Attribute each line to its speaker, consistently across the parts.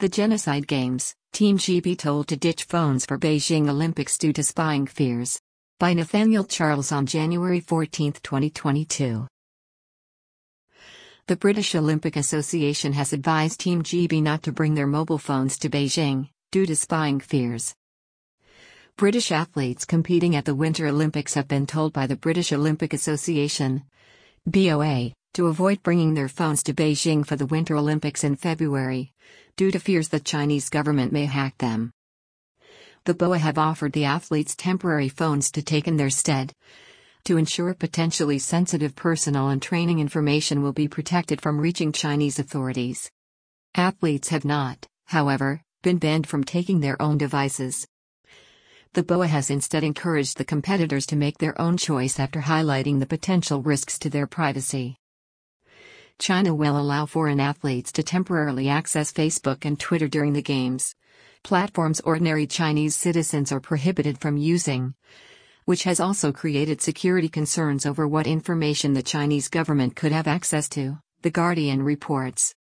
Speaker 1: The Genocide Games, Team GB told to ditch phones for Beijing Olympics due to spying fears. By Nathaniel Charles on January 14, 2022. The British Olympic Association has advised Team GB not to bring their mobile phones to Beijing, due to spying fears. British athletes competing at the Winter Olympics have been told by the British Olympic Association, BOA, to avoid bringing their phones to Beijing for the Winter Olympics in February, due to fears the Chinese government may hack them. The BOA have offered the athletes temporary phones to take in their stead, to ensure potentially sensitive personal and training information will be protected from reaching Chinese authorities. Athletes have not, however, been banned from taking their own devices. The BOA has instead encouraged the competitors to make their own choice after highlighting the potential risks to their privacy. China will allow foreign athletes to temporarily access Facebook and Twitter during the Games, platforms ordinary Chinese citizens are prohibited from using, which has also created security concerns over what information the Chinese government could have access to, The Guardian reports.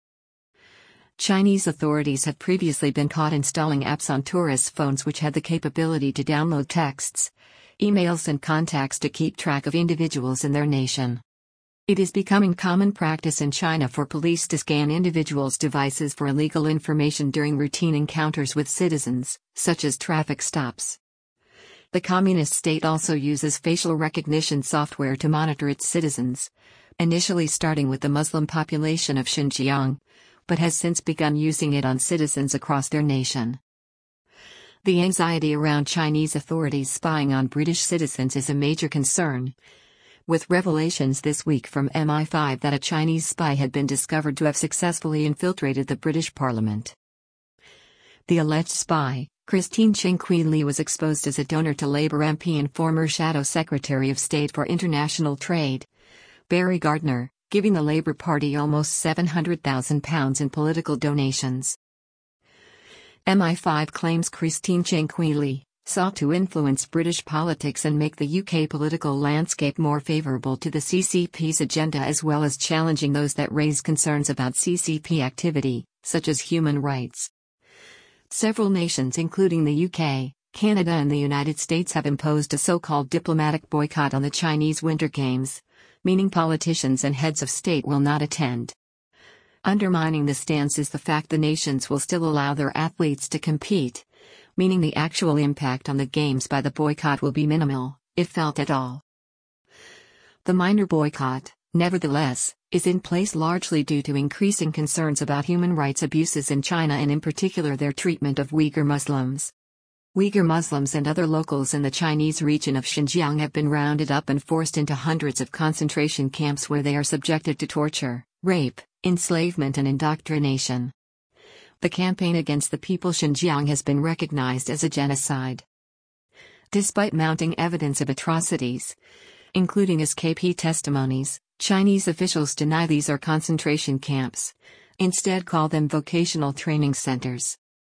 Speaker 1: Chinese authorities have previously been caught installing apps on tourists' phones which had the capability to download texts, emails and contacts to keep track of individuals in their nation. It is becoming common practice in China for police to scan individuals' devices for illegal information during routine encounters with citizens, such as traffic stops. The communist state also uses facial recognition software to monitor its citizens, initially starting with the Muslim population of Xinjiang, but has since begun using it on citizens across their nation. The anxiety around Chinese authorities spying on British citizens is a major concern, with revelations this week from MI5 that a Chinese spy had been discovered to have successfully infiltrated the British Parliament. The alleged spy, Christine Chen-Kui Li, was exposed as a donor to Labour MP and former Shadow Secretary of State for International Trade, Barry Gardner, giving the Labour Party almost £700,000 in political donations. MI5 claims Christine Chen-Kui Li sought to influence British politics and make the UK political landscape more favourable to the CCP's agenda, as well as challenging those that raise concerns about CCP activity, such as human rights. Several nations including the UK, Canada and the United States have imposed a so-called diplomatic boycott on the Chinese Winter Games, meaning politicians and heads of state will not attend. Undermining the stance is the fact the nations will still allow their athletes to compete, meaning the actual impact on the Games by the boycott will be minimal, if felt at all. The minor boycott, nevertheless, is in place largely due to increasing concerns about human rights abuses in China and in particular their treatment of Uyghur Muslims. Uyghur Muslims and other locals in the Chinese region of Xinjiang have been rounded up and forced into hundreds of concentration camps where they are subjected to torture, rape, enslavement and indoctrination. The campaign against the people Xinjiang has been recognized as a genocide. Despite mounting evidence of atrocities, including escapee testimonies, Chinese officials deny these are concentration camps, instead call them vocational training centers.